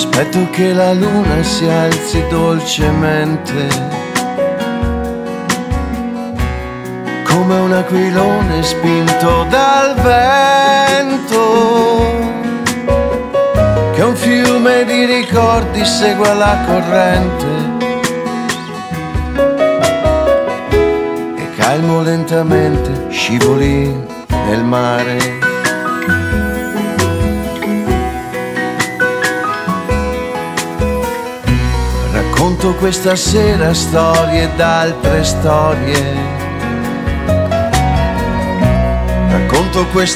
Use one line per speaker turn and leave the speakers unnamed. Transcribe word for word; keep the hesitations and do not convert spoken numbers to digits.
Aspetto che la luna si alzi dolcemente, come un aquilone spinto dal vento, che un fiume di ricordi segua la corrente e calmo lentamente scivoli nel mare. Racconto questa sera storie d'altre storie, racconto questa